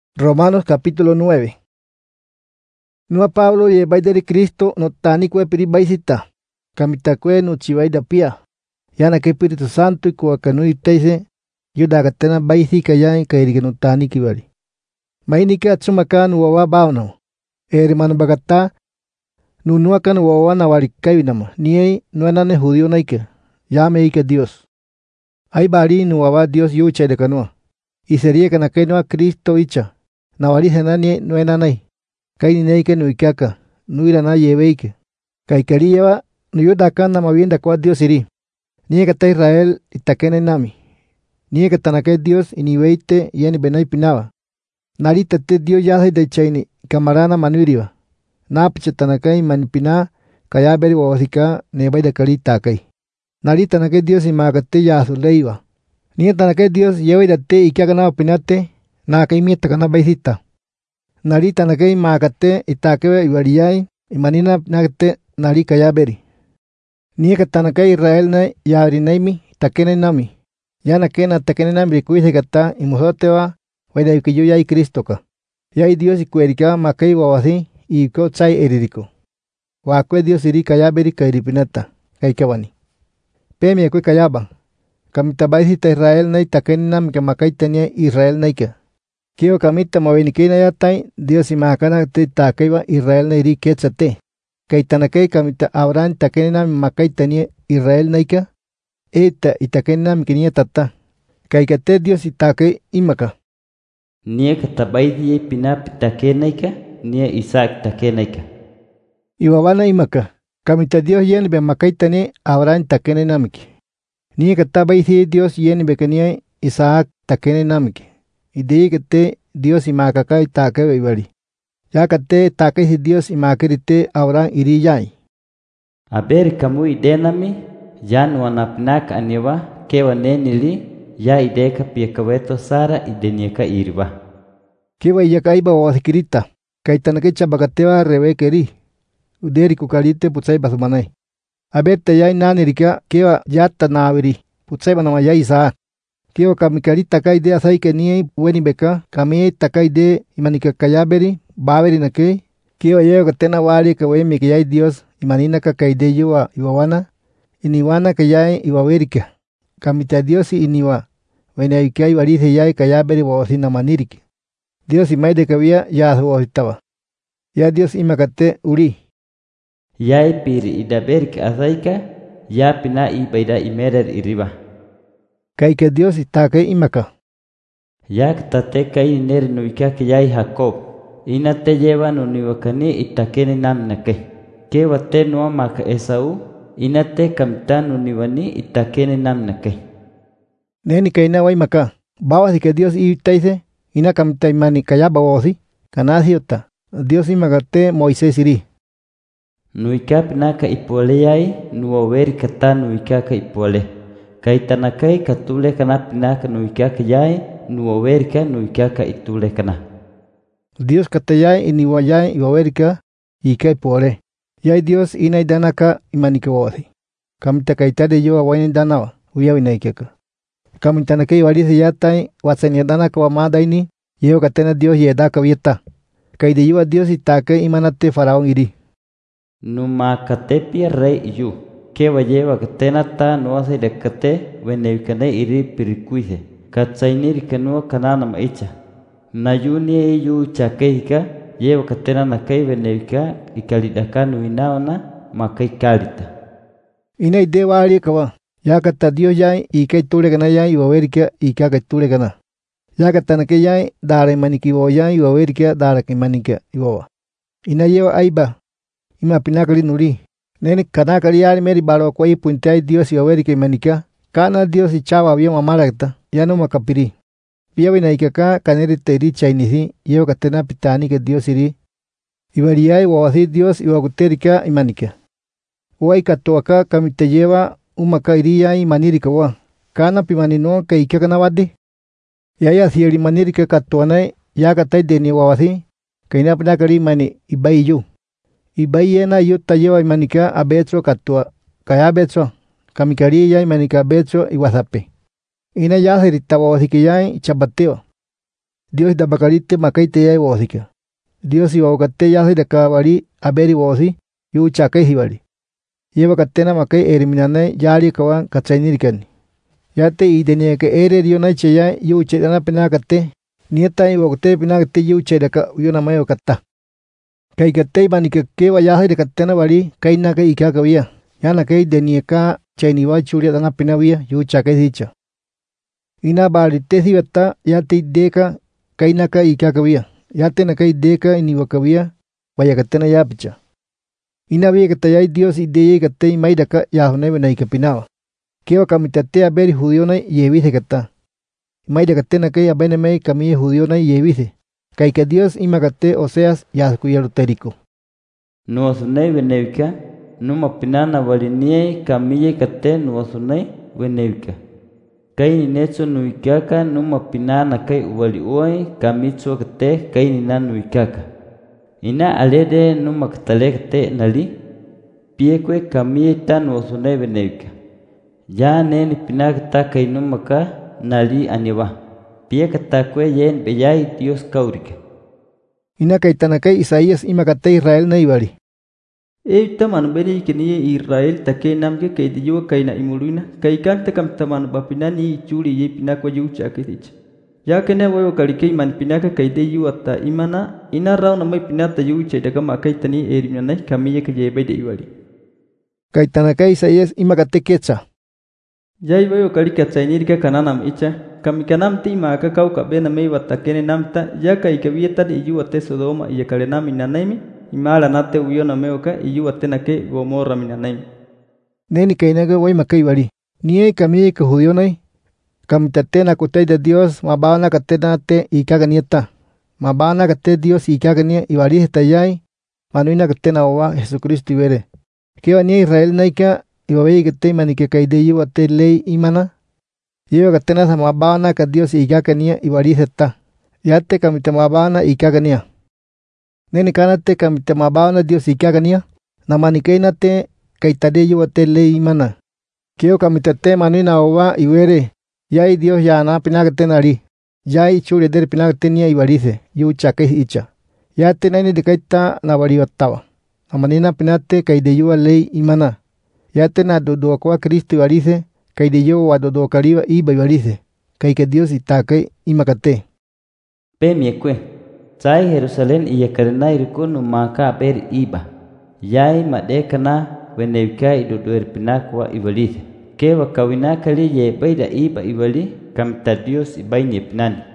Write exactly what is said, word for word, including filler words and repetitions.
Romanos capítulo nueve. Nua Pablo ye baidari Cristo no tani kwe piri baisita. Kamita kwe no chivaida pia. Yana ke Espíritu Santo y kwa kanui teise. Yuda katena baisi kayan kairike no tani kibari. Mainika atsumakan wawa baono. Hermano bagata. Nunuakan wawa na warikawinama. Niei nuanane judío naike. Llame ike Dios. Ay bari nuwawa Dios yucha de kanua. Y sería que nakenua Cristo icha. Nawari nani nuenanai. Kaini neike nuikaka. Nuirana yeveike. Kaikari lleva nuyudakan na mavienda kwa Dios iri. Niega ta Israel itakene nami. Niega tanake Dios iniveite yeni benai pinaba. Narita te Dios yahay de chaini kamarana manuiriwa. Napicha tanakai manipina kayaberi wawasika nebay de kari takai. Narita tanake Dios imagate yasu leiwa. Niega tanake Dios yewe date ikiagana pinate na kaimieta kana baisita. Narita tanake imagate itakewe iwariyai imanina nagate nari kayaberi. Niega tanake Israel na yari naimi takene nami. Yana kena takene nami rikuise gata imusotewa wada yukiyo yai Kristo ka. Yai Dios ikuerika makai wawasi iko chai eririko. Wakwe Dios iri kayaberi kairipinata kaikawani. Pemi kwe kayaba. Kamita baisita Israel na itakene nami ka makai tanya Israel naika. Kio kamita mawenikina yatai Dios imakana te takaiwa Israel na iri ketsate. Kaitanakei kamita Abraham takene nami makai tanya Israel naika. Eta itakene nami kinia tata. Kaikate Dios itake imaka. Nia katabaidi pinap takenaika, nia Isaac takenaika. Iwawana imaka. Kamita Dios yen be makai tanya Abraham takene namiki. Nia katabaidi Dios yen be kenia Isaac takene namiki. Idei kate Dios imakaka itake ibari. Ya kate take si Dios imakirite Abraham iri yai. Aber kamu idenami, yan wanapnak aniwa, kewa nenili, ya ideka piakaweto Sara ideniaka irba. Kewa iyaka iba wasikirita, kaitanake chabagatewa revekeri. Uderi kukalite putsai basumanai. Aber te yai nanirika kewa yata naviri, putsai banama yai Isaac. Kewa kamikari takai de asai kenie weni beka, kami takai de imanika kayaberi, baberi nake. Kewa yeo katena wali kawemi kayai Dios imanina kakaide yuwa iwawana, iniwana kayai iwawerika. Kamita Dios iniwa, wena ikai warise yai kayaberi wawasina maniriki. Dios imaide kawia ya wawasitawa. Ya Dios imakate uri. Yai piri idaberik asaika, ya pina ibaida imerer iriba. Kaike Dios itake imaka. Yak tate kai ner nuika kayai Jacob. Ina te lleva nuniwakani itakene namnake. Ke wate no maka Esau. Ina te kamta nuniwani itakene namnake. Neni kaina wa imaka. Bawa si que Dios itaise. Ina kamta imani kayaba wosi. Kanasi ota. Dios imakate Moisés iri. Nuika pinaka ipole yai. Nuwaweri kata nuika ka ipole. Kaitanakai katule kana pinaka nuika kayai. Nuwaweri ka nuika ka itule kana. Dios katayai iniwayai iwawerika ikai pole. Yai Dios inai danaka imanika wosi. Kamita kaitade yo awaini danawa. Uya winaikeka. Kamita nake iwarisi yatai watsania danaka wamadaini. Yeo katena Dios yedaka vieta. Kaide yuwa Dios itake imanate faraón iri. Numa katepia rey yu. Kewa lleva katena ta nuasa idakate wenewikane iri pirikuise. Katsainiri kanua kanana maicha. Nayuni yu chakehika yewa katena nakai venevika ikalidaka nuinaona makai kalita. Ina ide wali kawa. Ya kata Dios yai ikai tule kana yai iwawerika ikaka tule kana. Ya kata nake yai dara imaniki wo yai iwawerika dara imanika iwawa. Ina yewa aiba. Ima pinakali nuri. Neni kanakali yari meri balo kwa ipuntai Dios iwawerika imanika. Kana Dios ichawa avion amarakta. Ya no makapiri. Pia wina ikaka kaneri teiri chainisi yeo katena pitani ke Dios iri. Ibariyai wawasi Dios iwaguterika imanika. Uwai katoaka kamite lleva umaka iriya imanirika wa. Kana pimanino ka ikaka na wadi. Yaya sieri manirika katoanai ya katai deni wawasi. Kaina pinakari imani ibai yu. Ibai yena yuta lleva imanika abetro katoa. Kaya betro. Kamikari ya imanika betro iwasape. Ina ya serita wawasi kiyai chabateo. Dios da bakalite makaite ya wosika. Dios iba okate ya de kabari aberi wosi yu chakai hibali. Yeba katena makai eriminane yari kawan katsainirikani. Yate idenia ke ere riona cheya yu chedana penakate. Nieta iba okate penakate yu chedaka uyona mayo katta. Kai katei banike ke waya de katena bari kaina kai ikakawia. Yana kai denieka chainiwa churia dana penawia yu chakai dicha. Ina bari tesi bata yate deka kaina kai ikakawia. Yate na kai deka iniwakawia vaya katena ya picha. Ina via katayai Dios ideye katei maidaka yahone bena ikapinawa. Kewa kamitate aberi judiona yevise kata. Maida katena kai abene mei kamie judiona yevise. Kai que Dios imagate Oseas yaskuyaruterico. Nuosunei benevika, numa pinana valinie kamie kate nuosunei benevika. Kai ni necho nuikaka numa pinana kai uwali uai kamitsu kate kai ni na nuikaka. Ina alede numa katale kate nali piekwe kamie ta nuosunei benevika. Ya neni pinakata kai numa ka nali aniwa. Piekata kwe yen beyai Dios kaurike. Ina kaitanakai Isaías imakate Israel naibari. E taman beri kini Israel take namke kai diyo kai na imuluina kai kan takam taman bapinani churi ye pinakwa yucha akitich. Ya kene wayo kalike man pinaka kai de yu atta imana ina raw na mai pinata yucha daga makai tani erimana kamiye ke ye bede iwali. Kaitanakai Isaías imakate ketsa. Jai wayo kalike tsainirika kananam icha. Kami kanam ti maka kau kabena mei watakene namta ya kai kavieta de yu ate Sodoma y kalena minanaimi imala nate uyona meoka yu atena ke Gomorra minanaimi. Neni kainaga way makai bari. Nie kami ke judionai. Kamitatena kutay de Dios mabana katena te ikaganieta. Mabana kate Dios ikagania ibari tayai manuina katena owa Jesucristo ibere. Kewa nie Israel naika ibabei kate manike kaide yu ate lei imana. Yewa katena sa mabana ka Dios ikagania ibari seta. Yate kamite mabana ikagania. Neni kanate kamite mabana Dios ikagania. Namanikeina te kaitade yu ate lei imana. Keo kamitate manuina owa ibere. Yai Dios ya na pinagate nari. Yai churi der pinagate nia ibarice. Yu chake icha. Yate nani de kaita na bari watawa. Amanina pinate kaide yu lei imana. Yate na dodo kwa Cristo ibarice. Kaide yu wa dodo kariba iba ibarice. Kai que Dios itake imakate. Pe miekwe. Tsai Jerusalén y yakarena iriko numaka per iba. Yai madekana wenevika idodo erpinakwa ibarice. Que wakawina kali ye baida iba ibali kamta Dios ibaini pinani.